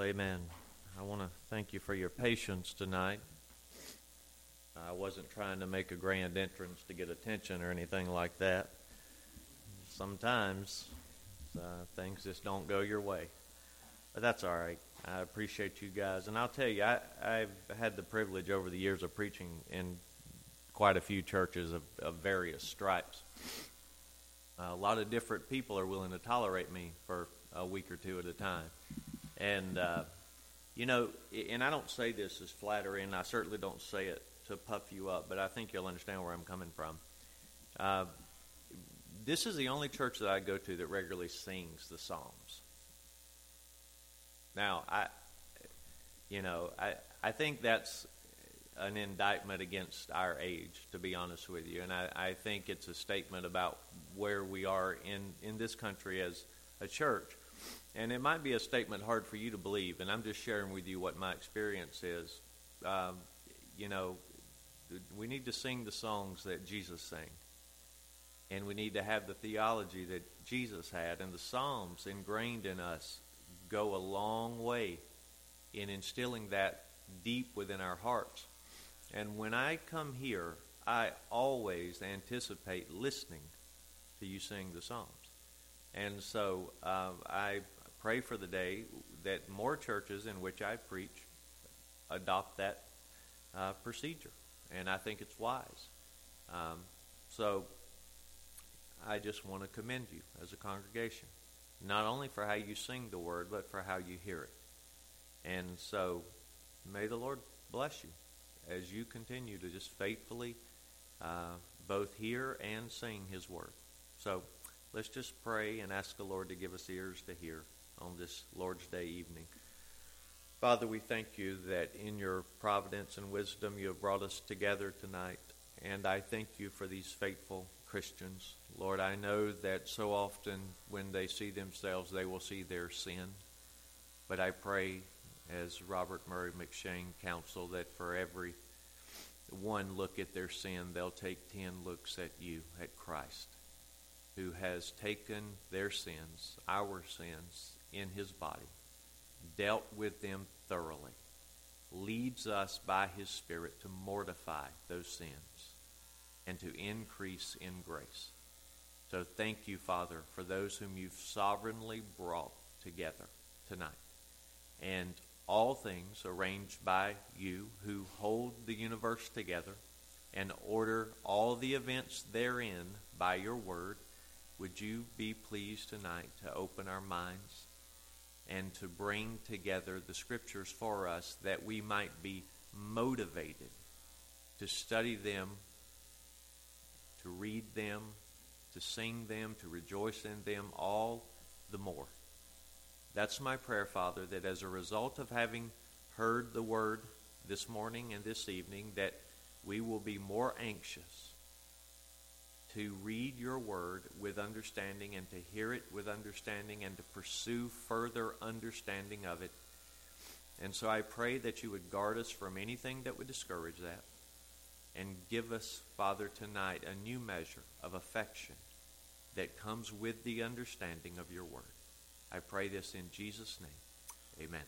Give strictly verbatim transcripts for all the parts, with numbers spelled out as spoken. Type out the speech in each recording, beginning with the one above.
Amen. I want to thank you for your patience tonight. I wasn't trying to make a grand entrance to get attention or anything like that. Sometimes uh, things just don't go your way. But that's all right. I appreciate you guys. And I'll tell you, I, I've had the privilege over the years of preaching in quite a few churches of, of various stripes. Uh, a lot of different people are willing to tolerate me for a week or two at a time. And, uh, you know, and I don't say this as flattery, and I certainly don't say it to puff you up, but I think you'll understand where I'm coming from. Uh, this is the only church that I go to that regularly sings the Psalms. Now, I, you know, I, I think that's an indictment against our age, to be honest with you, and I, I think it's a statement about where we are in, in this country as a church. And it might be a statement hard for you to believe, and I'm just sharing with you what my experience is. Um, you know, we need to sing the songs that Jesus sang, and we need to have the theology that Jesus had, and the Psalms ingrained in us go a long way in instilling that deep within our hearts. And when I come here, I always anticipate listening to you sing the Psalms. And so uh, I pray for the day that more churches in which I preach adopt that uh, procedure. And I think it's wise. Um, so I just want to commend you as a congregation, not only for how you sing the word, but for how you hear it. And so may the Lord bless you as you continue to just faithfully uh, both hear and sing his word. So let's just pray and ask the Lord to give us ears to hear on this Lord's Day evening. Father, we thank you that in your providence and wisdom you have brought us together tonight. And I thank you for these faithful Christians. Lord, I know that so often when they see themselves, they will see their sin. But I pray, as Robert Murray McShane counseled, that for every one look at their sin, they'll take ten looks at you, at Christ, who has taken their sins, our sins, in his body, dealt with them thoroughly, leads us by his Spirit to mortify those sins and to increase in grace. So thank you, Father, for those whom you've sovereignly brought together tonight. And all things arranged by you who hold the universe together and order all the events therein by your word. Would you be pleased tonight to open our minds and to bring together the scriptures for us that we might be motivated to study them, to read them, to sing them, to rejoice in them all the more. That's my prayer, Father, that as a result of having heard the word this morning and this evening, that we will be more anxious to read your word with understanding and to hear it with understanding and to pursue further understanding of it. And so I pray that you would guard us from anything that would discourage that and give us, Father, tonight a new measure of affection that comes with the understanding of your word. I pray this in Jesus' name. Amen.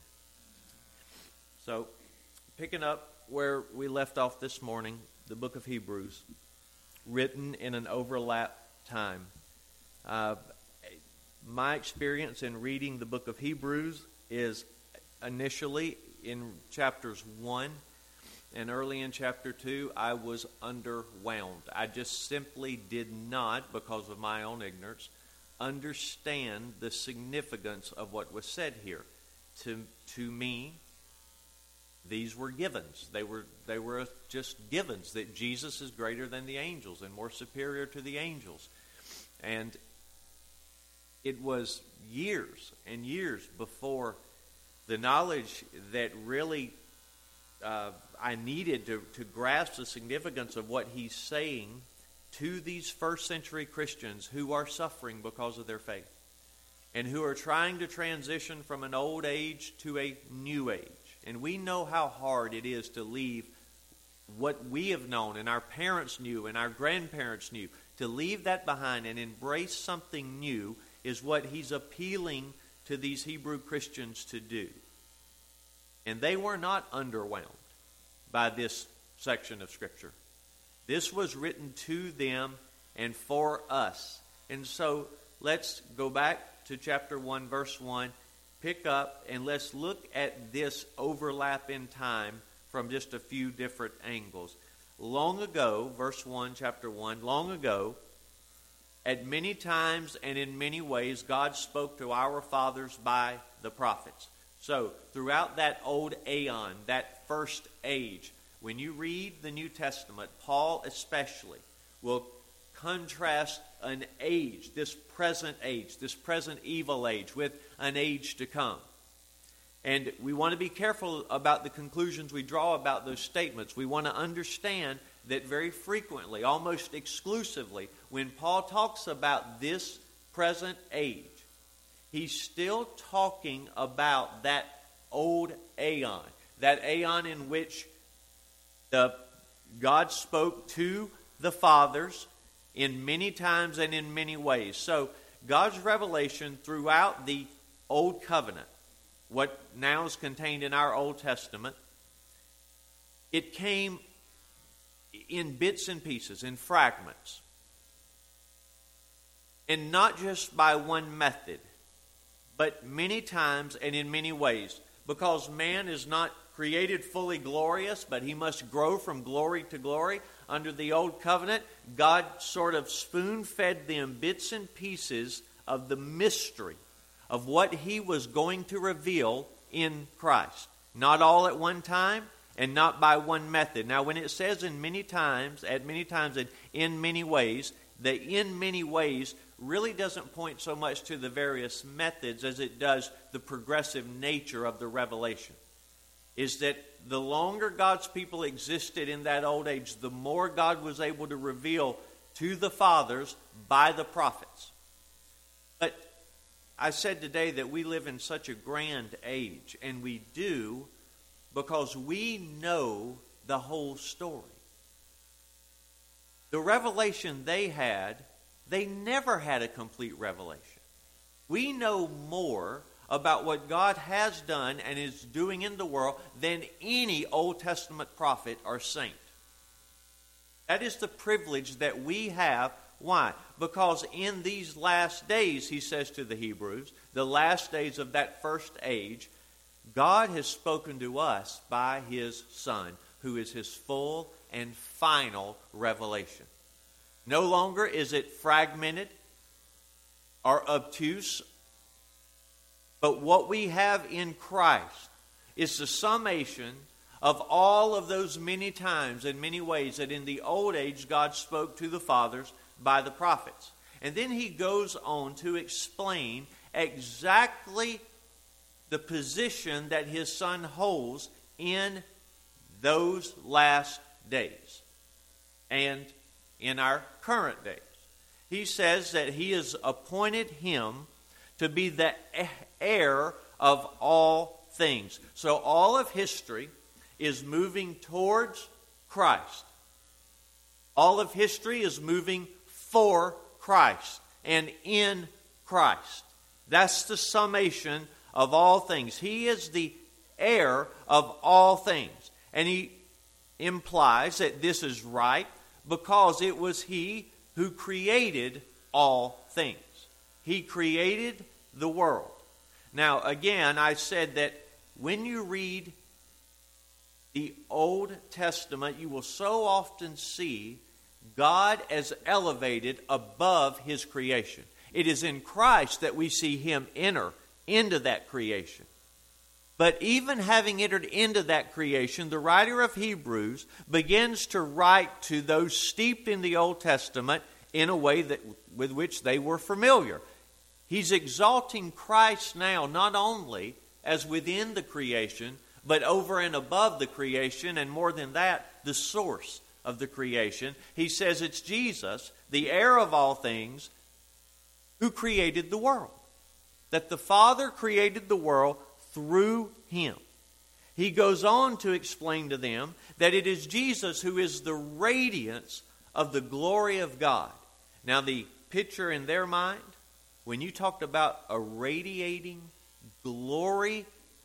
So, picking up where we left off this morning, the book of Hebrews, written in an overlap time. Uh, my experience in reading the book of Hebrews is initially in chapters one and early in chapter two, I was underwhelmed. I just simply did not, because of my own ignorance, understand the significance of what was said here. To, to me, these were givens. They were they were just givens, that Jesus is greater than the angels and more superior to the angels. And it was years and years before the knowledge that really uh, I needed to, to grasp the significance of what he's saying to these first century Christians who are suffering because of their faith and who are trying to transition from an old age to a new age. And we know how hard it is to leave what we have known and our parents knew and our grandparents knew. To leave that behind and embrace something new is what he's appealing to these Hebrew Christians to do. And they were not underwhelmed by this section of Scripture. This was written to them and for us. And so let's go back to chapter one, verse one, pick up, and let's look at this overlap in time from just a few different angles. Long ago, verse one, chapter one, long ago, at many times and in many ways, God spoke to our fathers by the prophets. So, throughout that old aeon, that first age, when you read the New Testament, Paul especially will contrast an age, this present age, this present evil age, with an age to come. And we want to be careful about the conclusions we draw about those statements. We want to understand that very frequently, almost exclusively, when Paul talks about this present age, he's still talking about that old aeon, that aeon in which the God spoke to the fathers in many times and in many ways. So God's revelation throughout the Old Covenant, what now is contained in our Old Testament, it came in bits and pieces, in fragments. And not just by one method, but many times and in many ways. Because man is not created fully glorious, but he must grow from glory to glory. Under the Old Covenant, God sort of spoon-fed them bits and pieces of the mystery of what he was going to reveal in Christ. Not all at one time, and not by one method. Now, when it says in many times, at many times, and in many ways, the in many ways really doesn't point so much to the various methods as it does the progressive nature of the revelation. Is that the longer God's people existed in that old age, the more God was able to reveal to the fathers by the prophets. But I said today that we live in such a grand age, and we do because we know the whole story. The revelation they had, they never had a complete revelation. We know more about what God has done and is doing in the world than any Old Testament prophet or saint. That is the privilege that we have. Why? Because in these last days, he says to the Hebrews, the last days of that first age, God has spoken to us by his Son, who is his full and final revelation. No longer is it fragmented or obtuse, but what we have in Christ is the summation of all of those many times and many ways that in the old age God spoke to the fathers by the prophets. And then he goes on to explain exactly the position that his Son holds in those last days and in our current days. He says that he has appointed him to be the heir of all things. So all of history is moving towards Christ. All of history is moving for Christ and in Christ. That's the summation of all things. He is the heir of all things. And he implies that this is right because it was he who created all things. He created the world. Now, again, I said that when you read the Old Testament, you will so often see God as elevated above his creation. It is in Christ that we see him enter into that creation. But even having entered into that creation, the writer of Hebrews begins to write to those steeped in the Old Testament in a way that with which they were familiar. He's exalting Christ now not only as within the creation, but over and above the creation, and more than that, the source of the creation. He says it's Jesus, the heir of all things, who created the world. That the Father created the world through him. He goes on to explain to them that it is Jesus who is the radiance of the glory of God. Now, the picture in their mind, when you talked about a radiating glory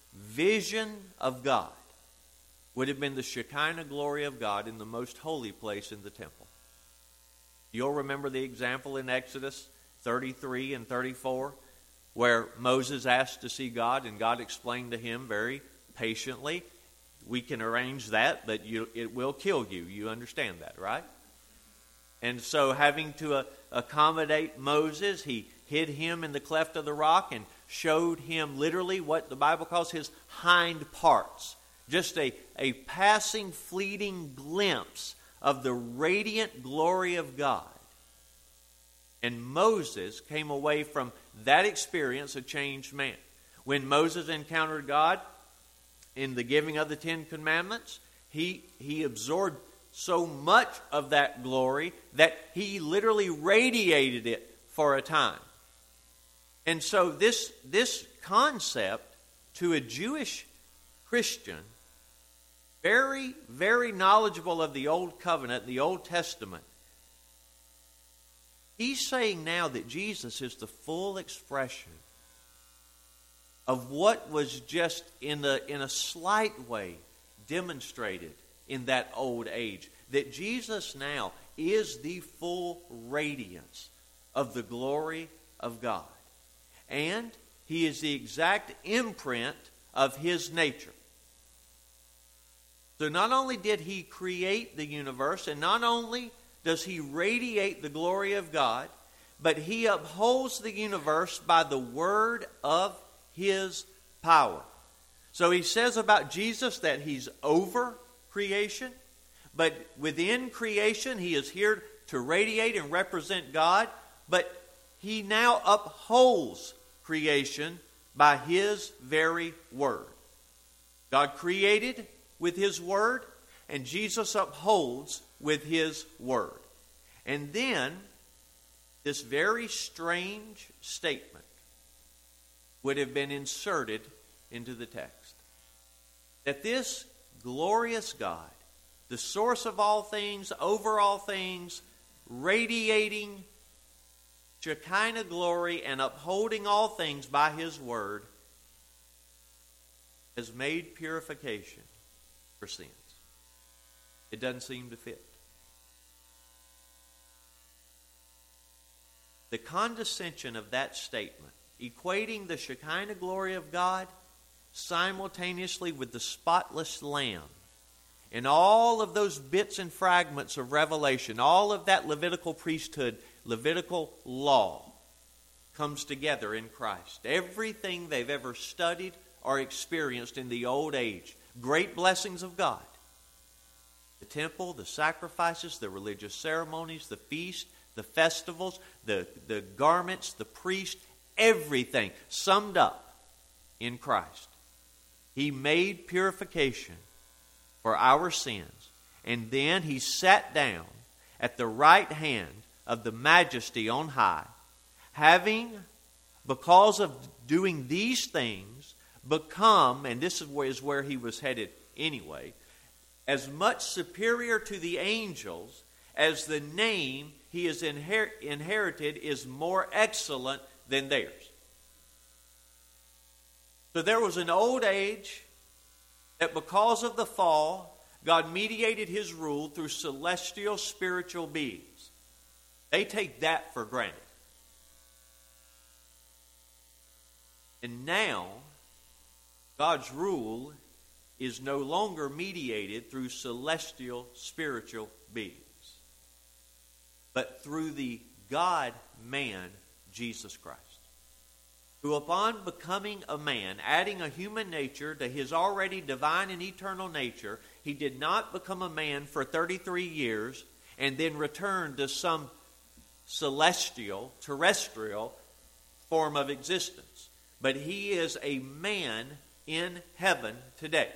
vision of God would have been the Shekinah glory of God in the most holy place in the temple. You'll remember the example in Exodus thirty-three and thirty-four, where Moses asked to see God, and God explained to him very patiently, we can arrange that, but you, it will kill you. You understand that, right? And so having to uh, accommodate Moses, he hid him in the cleft of the rock and showed him literally what the Bible calls his hind parts. Just a, a passing, fleeting glimpse of the radiant glory of God. And Moses came away from that experience a changed man. When Moses encountered God in the giving of the Ten Commandments, he, he absorbed so much of that glory that he literally radiated it for a time. And so this, this concept to a Jewish Christian, very, very knowledgeable of the Old Covenant, the Old Testament, he's saying now that Jesus is the full expression of what was just in a, in a slight way demonstrated in that old age. That Jesus now is the full radiance of the glory of God. And he is the exact imprint of his nature. So not only did he create the universe, and not only does he radiate the glory of God, but he upholds the universe by the word of his power. So he says about Jesus that he's over creation, but within creation he is here to radiate and represent God, but he now upholds creation by his very word. God created with his word, and Jesus upholds with his word. And then, this very strange statement would have been inserted into the text. That this glorious God, the source of all things, over all things, radiating Shekinah glory and upholding all things by his word, has made purification for sins. It doesn't seem to fit. The condescension of that statement, equating the Shekinah glory of God simultaneously with the spotless Lamb, and all of those bits and fragments of Revelation, all of that Levitical priesthood, Levitical law, comes together in Christ. Everything they've ever studied or experienced in the old age, great blessings of God. The temple, the sacrifices, the religious ceremonies, the feast, the festivals, the, the garments, the priest, everything summed up in Christ. He made purification for our sins, and then he sat down at the right hand of the Majesty on high, having, because of doing these things, become, and this is where, is where he was headed anyway, as much superior to the angels as the name he has inher- inherited is more excellent than theirs. So there was an old age that because of the fall, God mediated his rule through celestial spiritual beings. They take that for granted. And now, God's rule is no longer mediated through celestial spiritual beings, but through the God-man, Jesus Christ, who upon becoming a man, adding a human nature to his already divine and eternal nature, he did not become a man for thirty-three years and then return to some celestial, terrestrial form of existence. But he is a man in heaven today,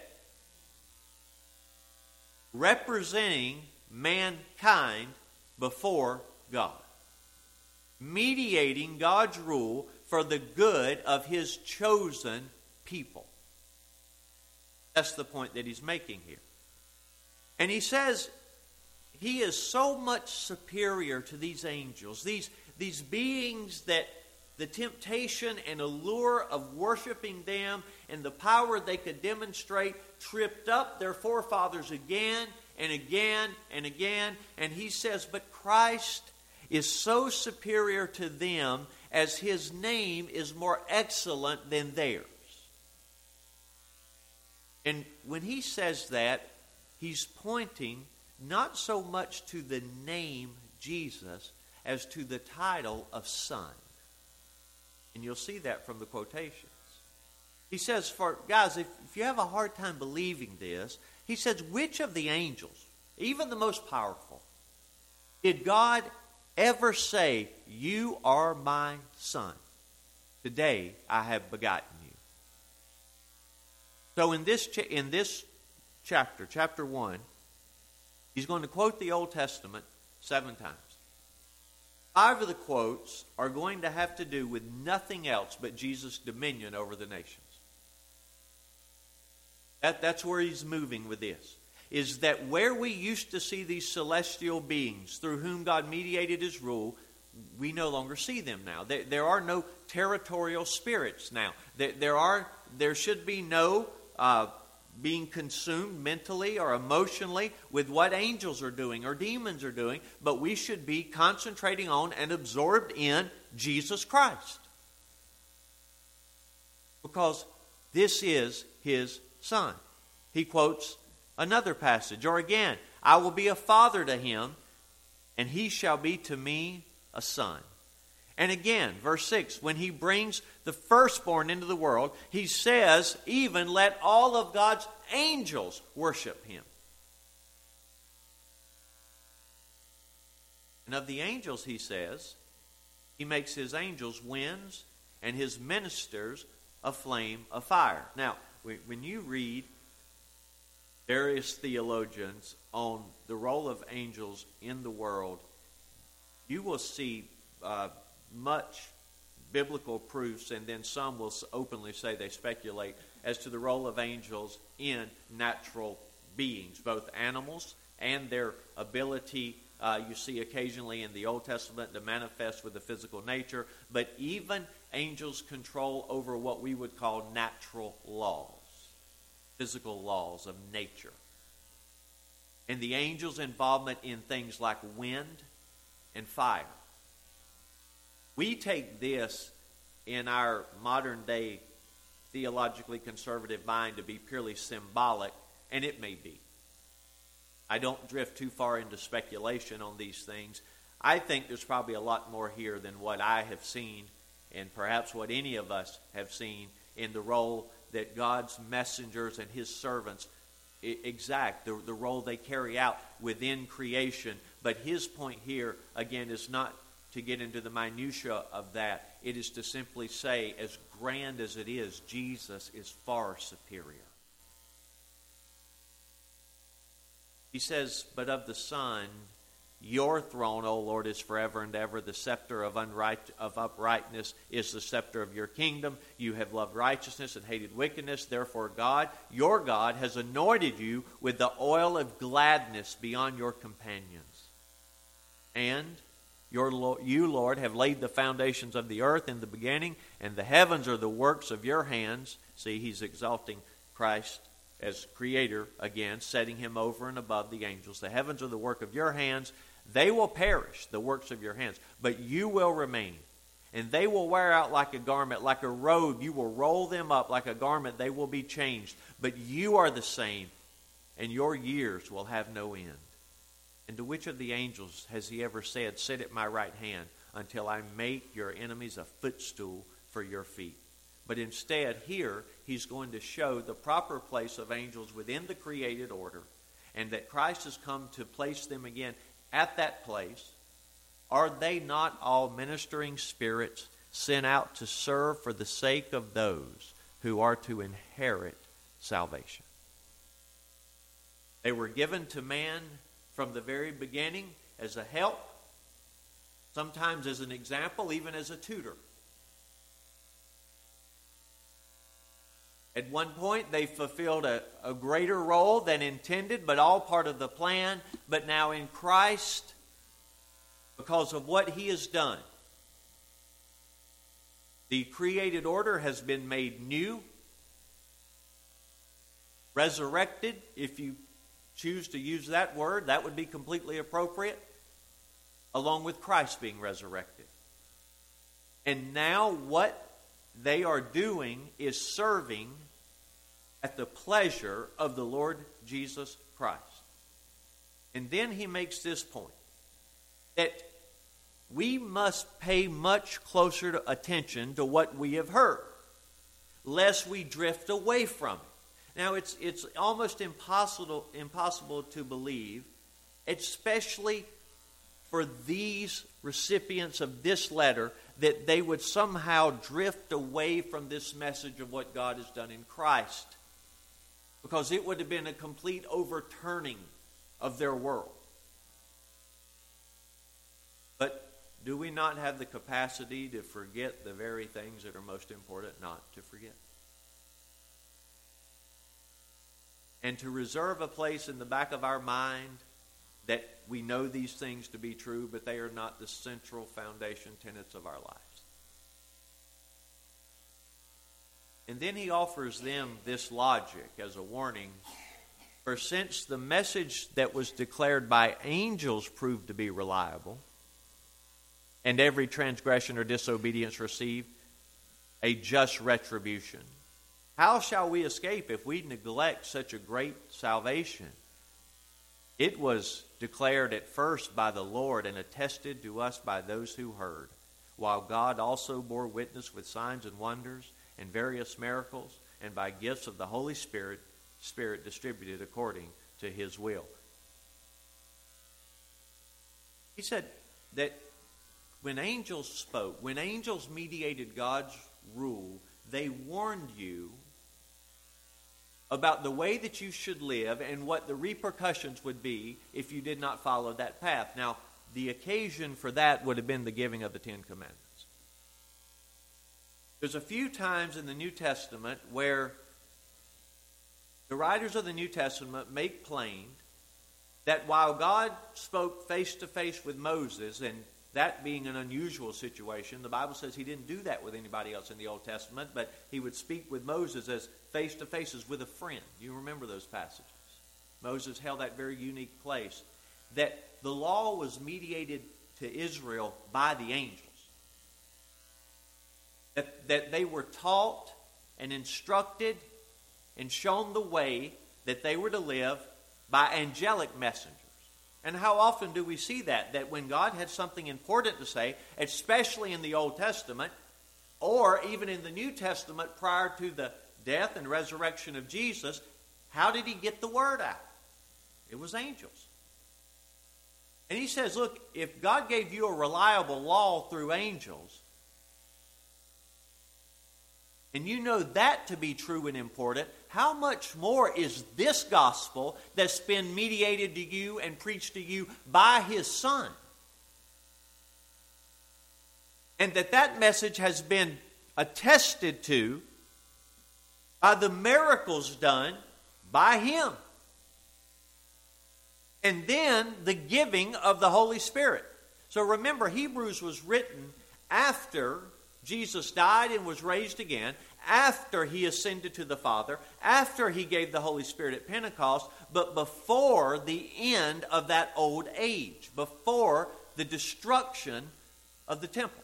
representing mankind before God, mediating God's rule for the good of his chosen people. That's the point that he's making here. And he says he is so much superior to these angels, these, these beings that, the temptation and allure of worshiping them and the power they could demonstrate tripped up their forefathers again and again and again. And he says, but Christ is so superior to them as his name is more excellent than theirs. And when he says that, he's pointing not so much to the name Jesus as to the title of Son. And you'll see that from the quotations. He says, for guys, if, if you have a hard time believing this, he says, which of the angels, even the most powerful, did God ever say, you are my son? Today I have begotten you. So in this, cha- in this chapter, chapter one, he's going to quote the Old Testament seven times. Five of the quotes are going to have to do with nothing else but Jesus' dominion over the nations. That, that's where he's moving with this. Is that where we used to see these celestial beings through whom God mediated his rule, we no longer see them now. There, there are no territorial spirits now. There, there, are, there should be no uh, being consumed mentally or emotionally with what angels are doing or demons are doing, but we should be concentrating on and absorbed in Jesus Christ. Because this is his Son. He quotes another passage, or again, I will be a father to him, and he shall be to me a son. And again, verse six, when he brings the firstborn into the world, he says, even let all of God's angels worship him. And of the angels, he says, he makes his angels winds and his ministers a flame of fire. Now, when you read various theologians on the role of angels in the world, you will see uh, much biblical proofs, and then some will openly say they speculate as to the role of angels in natural beings, both animals and their ability, uh, you see occasionally in the Old Testament, to manifest with the physical nature, but even angels control over what we would call natural laws, physical laws of nature. And the angels' involvement in things like wind and fire. We take this in our modern day theologically conservative mind to be purely symbolic, and it may be. I don't drift too far into speculation on these things. I think there's probably a lot more here than what I have seen, and perhaps what any of us have seen in the role that God's messengers and his servants exact, the, the role they carry out within creation. But his point here, again, is not to get into the minutia of that. It is to simply say, as grand as it is, Jesus is far superior. He says, but of the Son, your throne, O Lord, is forever and ever. The scepter of, unright, of uprightness is the scepter of your kingdom. You have loved righteousness and hated wickedness. Therefore, God, your God, has anointed you with the oil of gladness beyond your companions. And your, you, Lord, have laid the foundations of the earth in the beginning, and the heavens are the works of your hands. See, he's exalting Christ as creator again, setting him over and above the angels. The heavens are the work of your hands. They will perish, the works of your hands, but you will remain. And they will wear out like a garment, like a robe. You will roll them up like a garment. They will be changed. But you are the same, and your years will have no end. And to which of the angels has he ever said, sit at my right hand until I make your enemies a footstool for your feet? But instead, here, he's going to show the proper place of angels within the created order, and that Christ has come to place them again at that place. Are they not all ministering spirits sent out to serve for the sake of those who are to inherit salvation? They were given to man from the very beginning as a help, sometimes as an example, even as a tutor. At one point, they fulfilled a, a greater role than intended, but all part of the plan. But now in Christ, because of what he has done, The created order has been made new, resurrected, if you choose to use that word, that would be completely appropriate, along with Christ being resurrected. And now what they are doing is serving at the pleasure of the Lord Jesus Christ. And then he makes this point, that we must pay much closer attention to what we have heard, lest we drift away from it. Now, it's it's almost impossible impossible to believe, especially for these recipients of this letter, that they would somehow drift away from this message of what God has done in Christ, because it would have been a complete overturning of their world. But do we not have the capacity to forget the very things that are most important not to forget? And to reserve a place in the back of our mind that we know these things to be true, but they are not the central foundation tenets of our lives. And then he offers them this logic as a warning. For since the message that was declared by angels proved to be reliable, and every transgression or disobedience received a just retribution, how shall we escape if we neglect such a great salvation? It was declared at first by the Lord and attested to us by those who heard, while God also bore witness with signs and wonders and various miracles, and by gifts of the Holy Spirit, Spirit distributed according to His will. He said that when angels spoke, when angels mediated God's rule, they warned you about the way that you should live and what the repercussions would be if you did not follow that path. Now, the occasion for that would have been the giving of the Ten Commandments. There's a few times in the New Testament where the writers of the New Testament make plain that while God spoke face to face with Moses, and that being an unusual situation, the Bible says He didn't do that with anybody else in the Old Testament, but He would speak with Moses as face to face as with a friend. You remember those passages. Moses held that very unique place. That the law was mediated to Israel by the angels. That, that they were taught and instructed and shown the way that they were to live by angelic messengers. And how often do we see that? That when God had something important to say, especially in the Old Testament, or even in the New Testament prior to the death and resurrection of Jesus, how did He get the word out? It was angels. And He says, look, if God gave you a reliable law through angels, and you know that to be true and important, how much more is this gospel that's been mediated to you and preached to you by His Son? And that that message has been attested to by the miracles done by Him. And then the giving of the Holy Spirit. So remember, Hebrews was written after Jesus died and was raised again, after He ascended to the Father, after He gave the Holy Spirit at Pentecost, but before the end of that old age, before the destruction of the temple.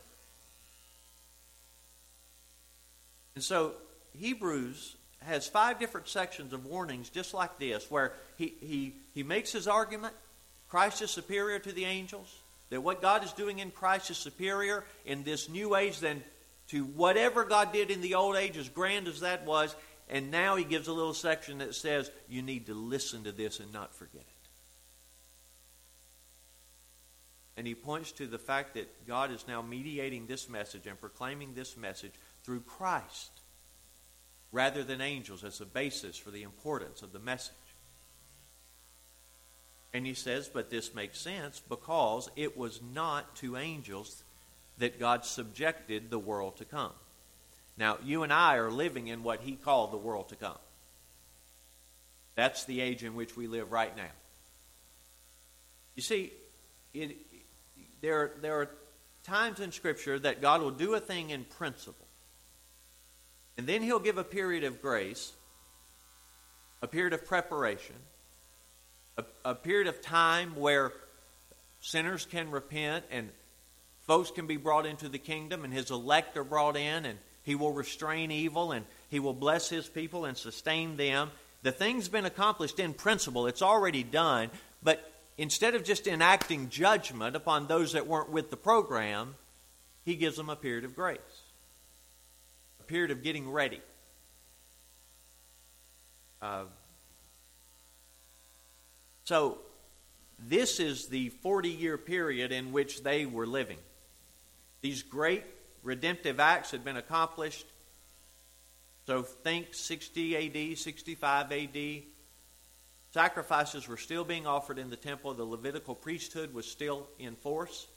And so Hebrews has five different sections of warnings just like this, where he, he, he makes his argument, Christ is superior to the angels, that what God is doing in Christ is superior in this new age than to whatever God did in the old age, as grand as that was. And now he gives a little section that says, you need to listen to this and not forget it. And he points to the fact that God is now mediating this message and proclaiming this message through Christ, rather than angels, as a basis for the importance of the message. And he says, but this makes sense because it was not to angels that God subjected the world to come. Now, you and I are living in what He called the world to come. That's the age in which we live right now. You see, it, there, there are times in Scripture that God will do a thing in principle. And then he'll give a period of grace, a period of preparation, a, a period of time where sinners can repent and folks can be brought into the kingdom and his elect are brought in, and he will restrain evil and he will bless his people and sustain them. The thing's been accomplished in principle. It's already done. But instead of just enacting judgment upon those that weren't with the program, he gives them a period of grace, a period of getting ready. Uh, so this is the forty-year period in which they were living. These great redemptive acts had been accomplished. So think sixty A D, sixty-five A D. Sacrifices were still being offered in the temple. The Levitical priesthood was still in force.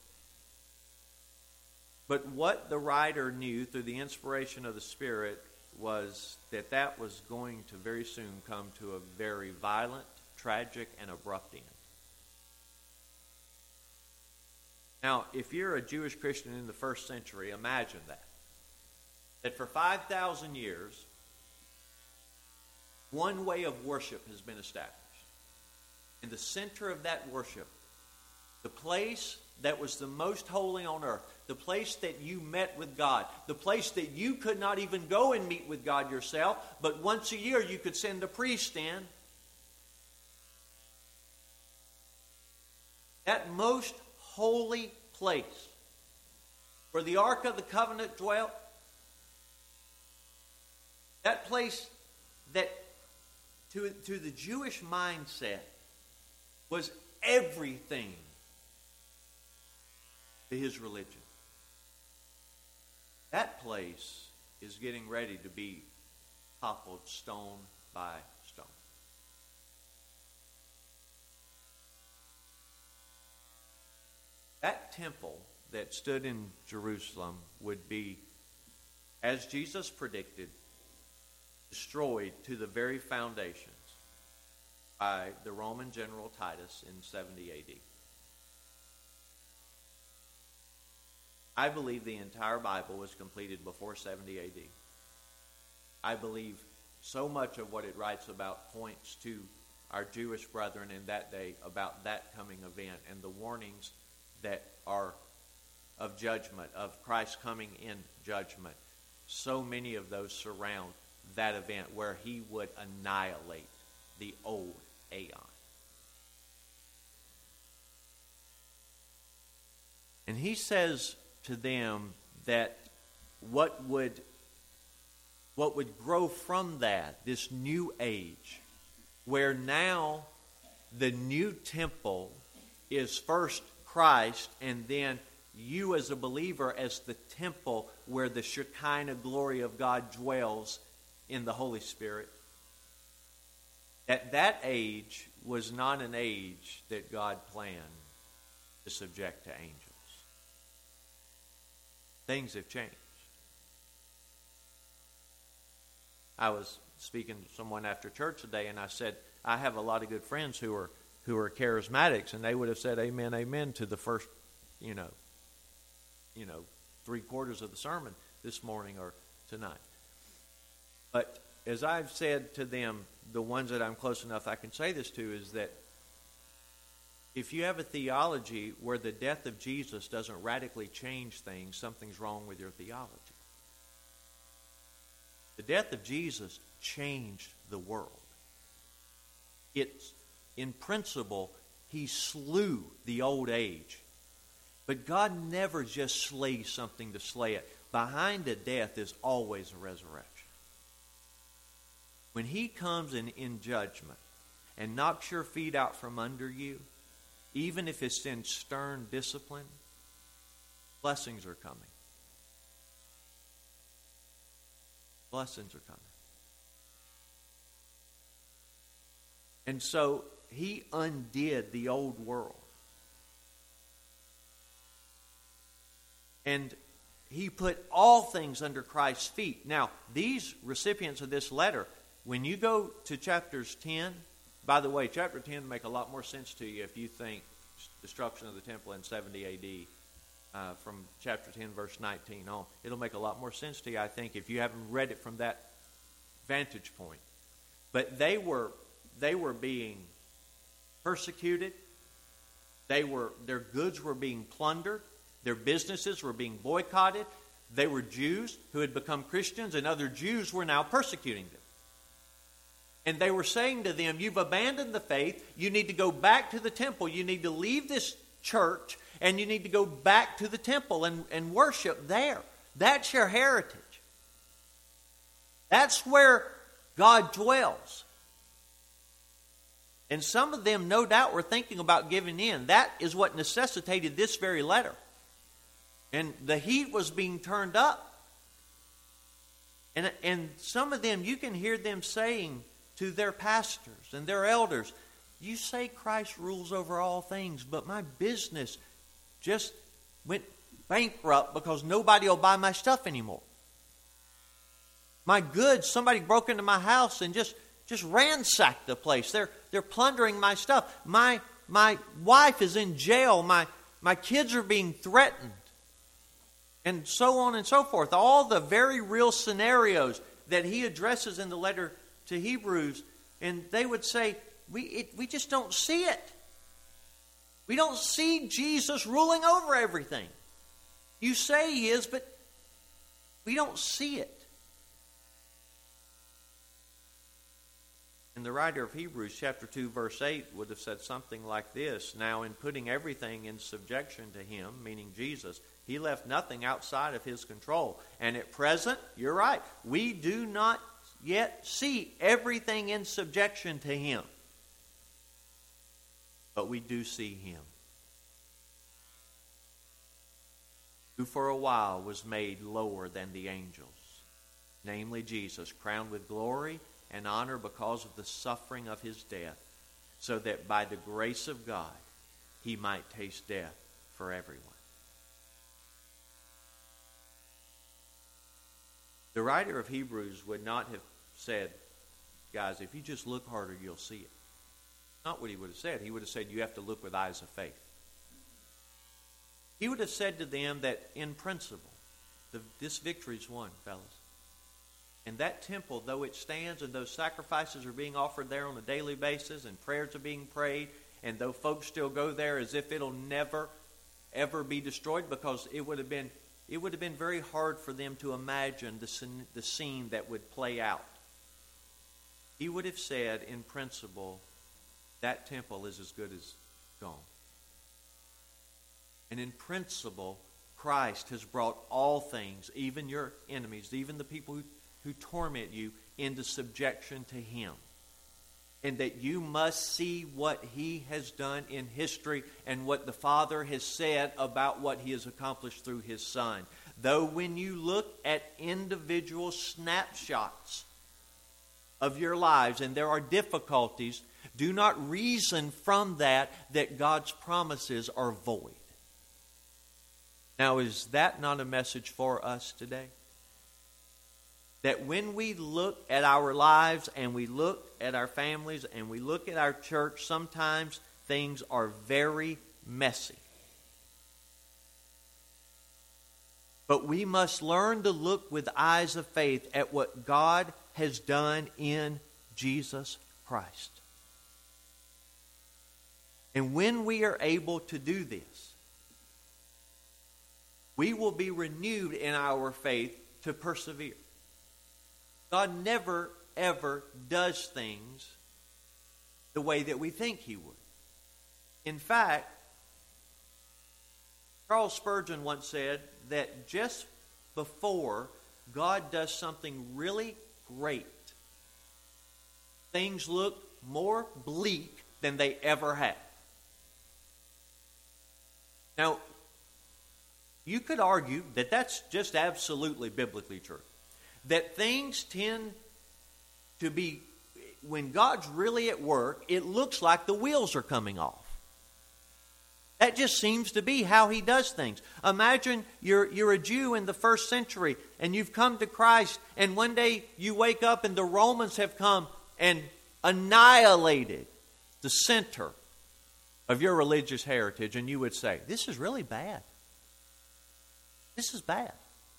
But what the writer knew through the inspiration of the Spirit was that that was going to very soon come to a very violent, tragic, and abrupt end. Now, if you're a Jewish Christian in the first century, imagine that. That for five thousand years, one way of worship has been established. In the center of that worship, the place that was the most holy on earth, the place that you met with God, the place that you could not even go and meet with God yourself, but once a year you could send a priest in. That most holy place where the Ark of the Covenant dwelt, that place that to, to the Jewish mindset was everything to his religion. That place is getting ready to be toppled stone by stone. That temple that stood in Jerusalem would be, as Jesus predicted, destroyed to the very foundations by the Roman general Titus in seventy A D. I believe the entire Bible was completed before seventy A D. I believe so much of what it writes about points to our Jewish brethren in that day about that coming event and the warnings that are of judgment, of Christ coming in judgment. So many of those surround that event where he would annihilate the old Aeon. And he says to them that what would what would grow from that, this new age, where now the new temple is first Christ, and then you as a believer as the temple where the Shekinah glory of God dwells in the Holy Spirit. That that age was not an age that God planned to subject to angels. Things have changed. I was speaking to someone after church today, and I said, I have a lot of good friends who are who are charismatics, and they would have said amen, amen to the first, you know, you know, three quarters of the sermon this morning or tonight. But as I've said to them, the ones that I'm close enough I can say this to, is that if you have a theology where the death of Jesus doesn't radically change things, something's wrong with your theology. The death of Jesus changed the world. It's, in principle, he slew the old age. But God never just slays something to slay it. Behind a death is always a resurrection. When he comes in, in judgment and knocks your feet out from under you, even if it's in stern discipline, blessings are coming. Blessings are coming. And so he undid the old world. And he put all things under Christ's feet. Now, these recipients of this letter, when you go to chapters ten, by the way, chapter ten will make a lot more sense to you if you think destruction of the temple in seventy A D uh, from chapter ten, verse nineteen on. It'll make a lot more sense to you, I think, if you haven't read it from that vantage point. But they were they were being persecuted. They were their goods were being plundered. Their businesses were being boycotted. They were Jews who had become Christians, and other Jews were now persecuting them. And they were saying to them, you've abandoned the faith. You need to go back to the temple. You need to leave this church, and you need to go back to the temple and, and worship there. That's your heritage. That's where God dwells. And some of them, no doubt, were thinking about giving in. That is what necessitated this very letter. And the heat was being turned up. And, and some of them, you can hear them saying to their pastors and their elders, you say Christ rules over all things, but my business just went bankrupt because nobody will buy my stuff anymore. My goods, somebody broke into my house and just, just ransacked the place. They're, they're plundering my stuff. My, my wife is in jail. My, my kids are being threatened. And so on and so forth. All the very real scenarios that he addresses in the letter to Hebrews, and they would say, we it, we just don't see it. We don't see Jesus ruling over everything. You say he is, but we don't see it. And the writer of Hebrews chapter two verse eight would have said something like this, now in putting everything in subjection to him, meaning Jesus, he left nothing outside of his control. And at present, you're right, we do not yet see everything in subjection to him. But we do see him, who for a while was made lower than the angels, namely Jesus, crowned with glory and honor because of the suffering of his death, so that by the grace of God he might taste death for everyone. The writer of Hebrews would not have said, guys, if you just look harder, you'll see it. Not what he would have said. He would have said, you have to look with eyes of faith. He would have said to them that in principle, the, this victory is won, fellas. And that temple, though it stands and those sacrifices are being offered there on a daily basis and prayers are being prayed, and though folks still go there as if it'll never, ever be destroyed, because it would have been it would have been very hard for them to imagine the scene, the scene that would play out. He would have said, in principle, that temple is as good as gone. And in principle, Christ has brought all things, even your enemies, even the people who, who torment you, into subjection to him. And that you must see what he has done in history and what the Father has said about what he has accomplished through his Son. Though when you look at individual snapshots of your lives and there are difficulties, do not reason from that that God's promises are void. Now, is that not a message for us today? That when we look at our lives and we look at our families and we look at our church, sometimes things are very messy. But we must learn to look with eyes of faith at what God has done in Jesus Christ. And when we are able to do this, we will be renewed in our faith to persevere. God never, ever does things the way that we think he would. In fact, Charles Spurgeon once said that just before God does something really great, things look more bleak than they ever have. Now, you could argue that that's just absolutely biblically true. That things tend to be, when God's really at work, it looks like the wheels are coming off. That just seems to be how he does things. Imagine you're, you're a Jew in the first century and you've come to Christ, and one day you wake up and the Romans have come and annihilated the center of your religious heritage, and you would say, this is really bad. This is bad.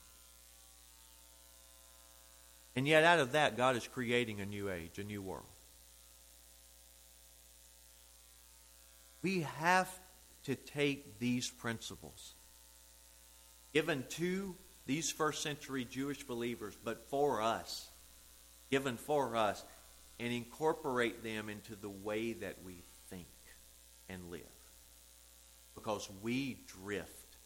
And yet out of that, God is creating a new age, a new world. We have to take these principles given to these first century Jewish believers, but for us, given for us, and incorporate them into the way that we think and live. Because we drift.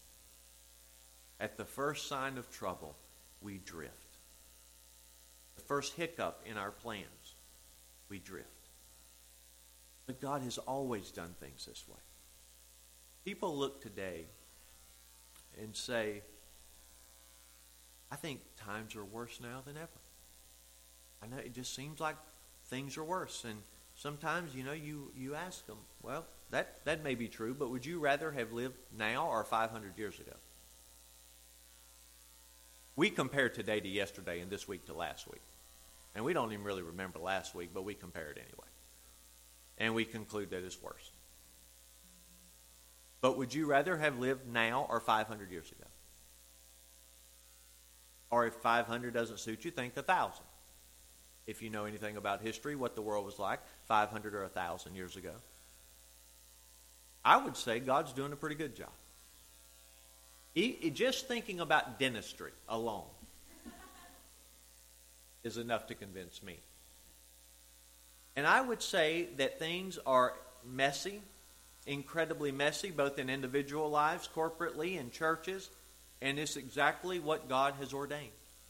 At the first sign of trouble, we drift. The first hiccup in our plans, we drift. But God has always done things this way. People look today and say, I think times are worse now than ever. I know it just seems like things are worse. And sometimes, you know, you, you ask them, well, that, that may be true, but would you rather have lived now or five hundred years ago? We compare today to yesterday and this week to last week. And we don't even really remember last week, but we compare it anyway. And we conclude that it's worse. But would you rather have lived now or five hundred years ago? Or if five hundred doesn't suit you, think one thousand. If you know anything about history, what the world was like five hundred or one thousand years ago. I would say God's doing a pretty good job. He, he, just thinking about dentistry alone is enough to convince me. And I would say that things are messy, incredibly messy, both in individual lives, corporately, in churches, and it's exactly what God has ordained.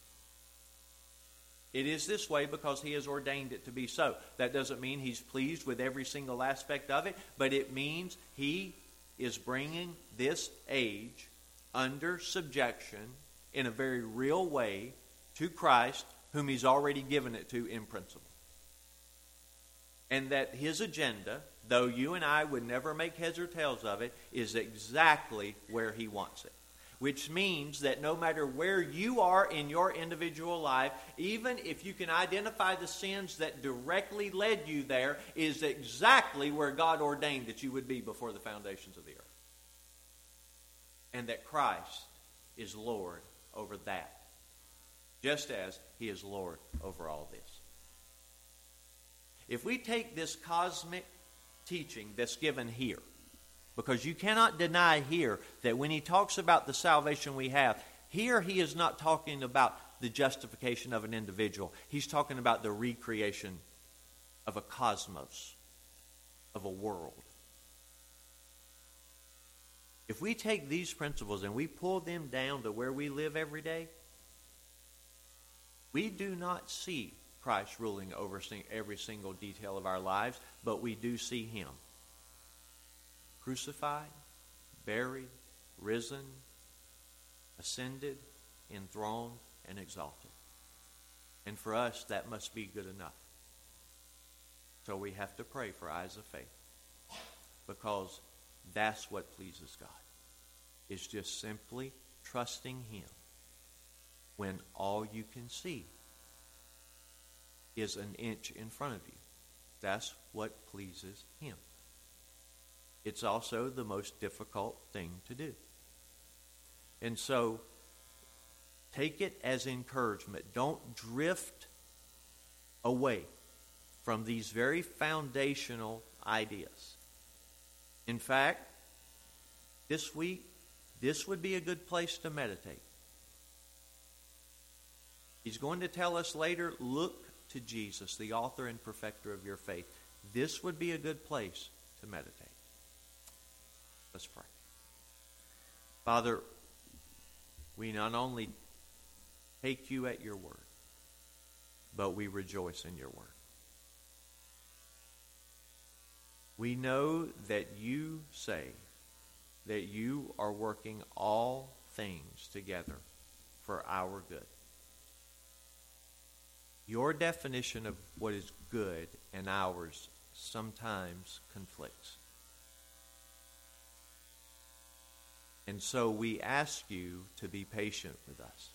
It is this way because He has ordained it to be so. That doesn't mean He's pleased with every single aspect of it, but it means He is bringing this age under subjection in a very real way to Christ, whom He's already given it to in principle. And that His agenda, though you and I would never make heads or tails of it, is exactly where He wants it. Which means that no matter where you are in your individual life, even if you can identify the sins that directly led you there, is exactly where God ordained that you would be before the foundations of the earth. And that Christ is Lord over that, just as He is Lord over all this. If we take this cosmic teaching that's given here, because you cannot deny here that when He talks about the salvation we have, here He is not talking about the justification of an individual. He's talking about the recreation of a cosmos, of a world. If we take these principles and we pull them down to where we live every day, we do not see Christ ruling over every single detail of our lives, but we do see Him crucified, buried, risen, ascended, enthroned, and exalted. And for us, that must be good enough. So we have to pray for eyes of faith, because that's what pleases God. It's just simply trusting Him when all you can see is an inch in front of you. That's what pleases Him. It's also the most difficult thing to do. And so, take it as encouragement. Don't drift away from these very foundational ideas. In fact, this week, this would be a good place to meditate. He's going to tell us later, look to Jesus, the author and perfecter of your faith. This would be a good place to meditate. Let's pray. Father, we not only take you at your word, but we rejoice in your word. We know that you say that you are working all things together for our good. Your definition of what is good and ours sometimes conflicts. And so we ask you to be patient with us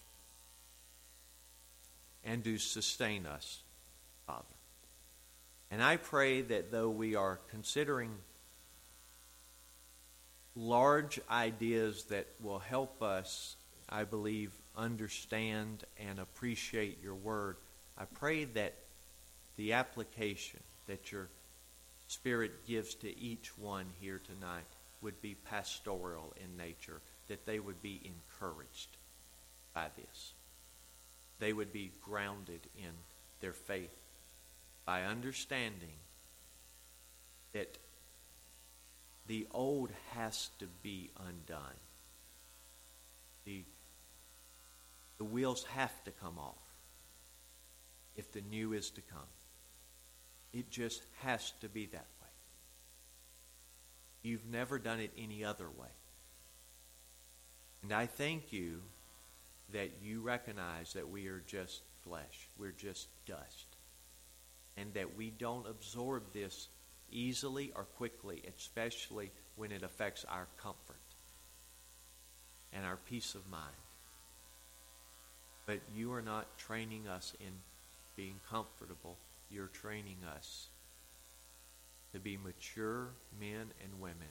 and to sustain us, Father. And I pray that though we are considering large ideas that will help us I believe, understand and appreciate your word. I pray that the application that your Spirit gives to each one here tonight would be pastoral in nature, that they would be encouraged by this. They would be grounded in their faith by understanding that the old has to be undone. The, the wheels have to come off if the new is to come. It just has to be that way. You've never done it any other way. And I thank you that you recognize that we are just flesh. We're just dust. And that we don't absorb this easily or quickly, especially when it affects our comfort and our peace of mind. But you are not training us in being comfortable. You're training us to be mature men and women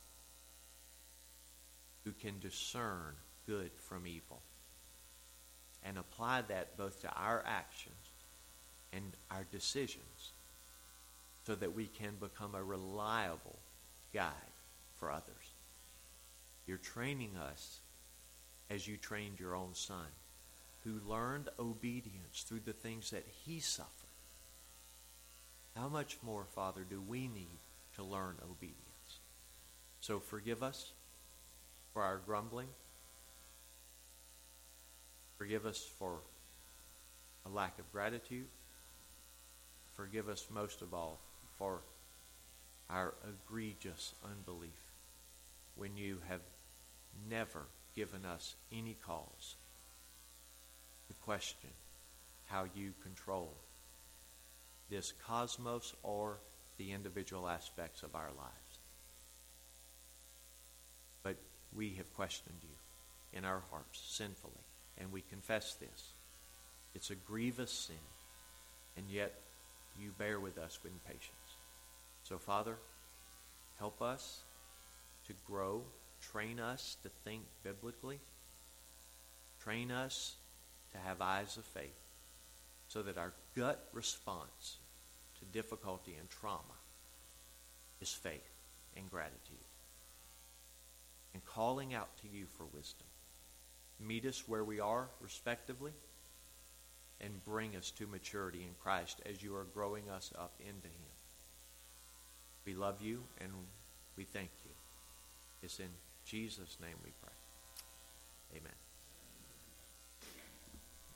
who can discern good from evil and apply that both to our actions and our decisions so that we can become a reliable guide for others. You're training us as you trained your own son, who learned obedience through the things that he suffered. How much more, Father, do we need to learn obedience? So forgive us for our grumbling. Forgive us for a lack of gratitude. Forgive us most of all for our egregious unbelief when you have never given us any cause to question how you control this cosmos or the individual aspects of our lives. But we have questioned you in our hearts sinfully, and we confess this. It's a grievous sin, and yet you bear with us with patience. So, Father, help us to grow. Train us to think biblically. Train us to have eyes of faith so that our gut response to difficulty and trauma is faith and gratitude. And calling out to you for wisdom. Meet us where we are, respectively, and bring us to maturity in Christ as you are growing us up into him. We love you and we thank you. It's in Jesus' name we pray. Amen.